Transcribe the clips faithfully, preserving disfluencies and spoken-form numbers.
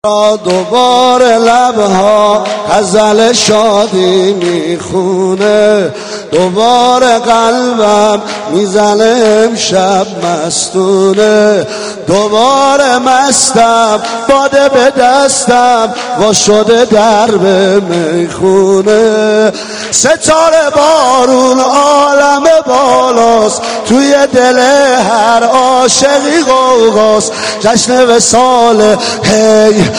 را دوباره لبها غزل شادی میخونه، دوباره قلبم میزنه امشب مستونه، دوباره مستم باده به دستم وا شده درب میخونه. ستاره بارون عالم بالاست، توی دل هر عاشقی غوغاست، جشن وصال هی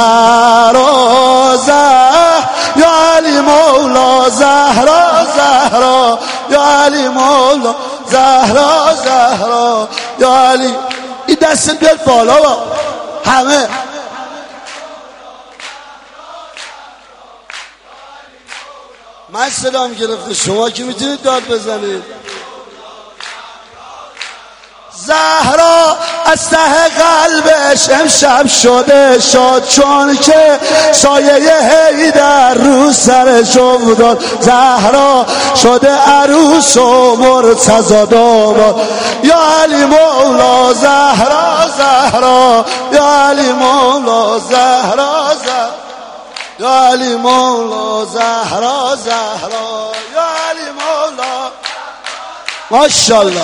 درازه یا علی مولا زهرا زهرا یا علی مولا زهرا زهرا یا علی. این دست بیاد بالا با همه. من صدام گرفته، شما که میتونید داد بزنید. زهرا از ته قلبش امشب شده شاد، چون که سایه حیدر رو سرش افتاد. زهرا شده عروس و مرتضی داماد، یا علی مولا زهرا زهرا یا علی مولا زهرا زهرا یا علی مولا زهرا زهرا یا علی مولا. ماشاءالله.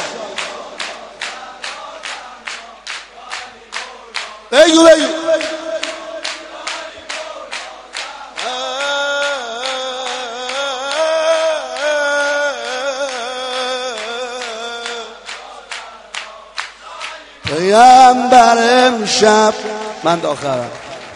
بگو بگو پیامبر امشب، من آخرم،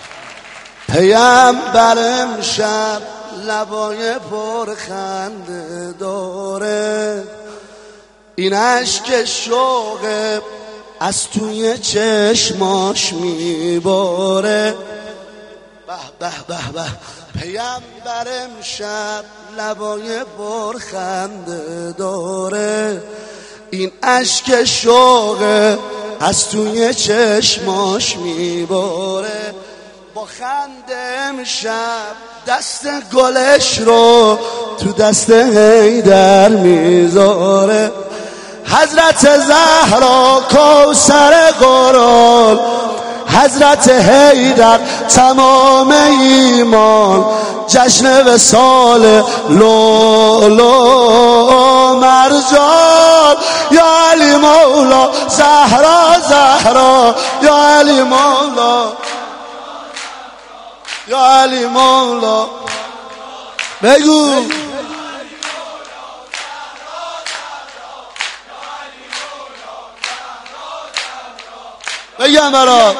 پیامبر امشب لبای پرخنده داره، این اشک شوقه از توی چشماش میباره. به به به به پیامبر امشب لبای پرخنده داره، این اشک شوقه از توی چشماش میباره. با خنده امشب دست گلش رو تو دست حیدر میذاره. حضرت زهرا کوثر قرآن، حضرت حیدر تمام ایمان، جشن وصال لؤلؤ مرجان، یا علی مولا زهرا زهرا یا علی مولا یا علی مولا. بگو بگم برات.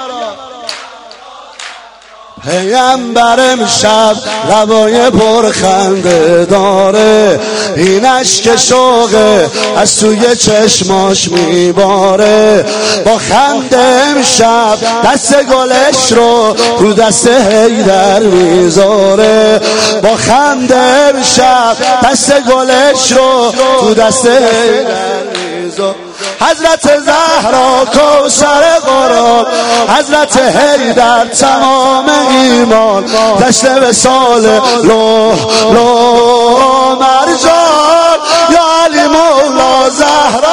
پیامبر امشب لبای پرخنده داره، این اشک شوقه از توی چشماش میباره. با خنده امشب دست گلش رو تو دست حیدر میذاره. با خنده امشب دست گلش رو تو دست حیدر میذاره. حضرت زهرا کوثر قرآن، حضرت حیدر تمام ایمان، جشن وصال لؤلؤ مرجان، یا علی مولا زهرا